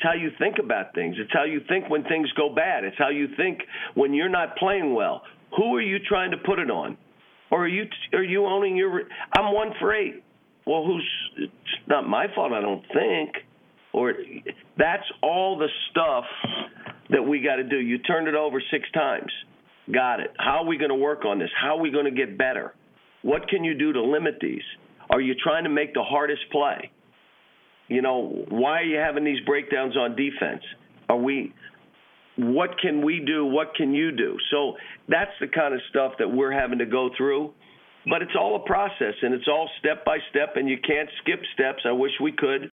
how you think about things. It's how you think when things go bad. It's how you think when you're not playing well. Who are you trying to put it on? Or are you owning your – I'm 1 for 8. Well, it's not my fault, I don't think. Or that's all the stuff that we got to do. You turned it over 6 times. Got it. How are we going to work on this? How are we going to get better? What can you do to limit these? Are you trying to make the hardest play? Why are you having these breakdowns on defense? What can we do? What can you do? So that's the kind of stuff that we're having to go through. But it's all a process, and it's all step by step, and you can't skip steps. I wish we could.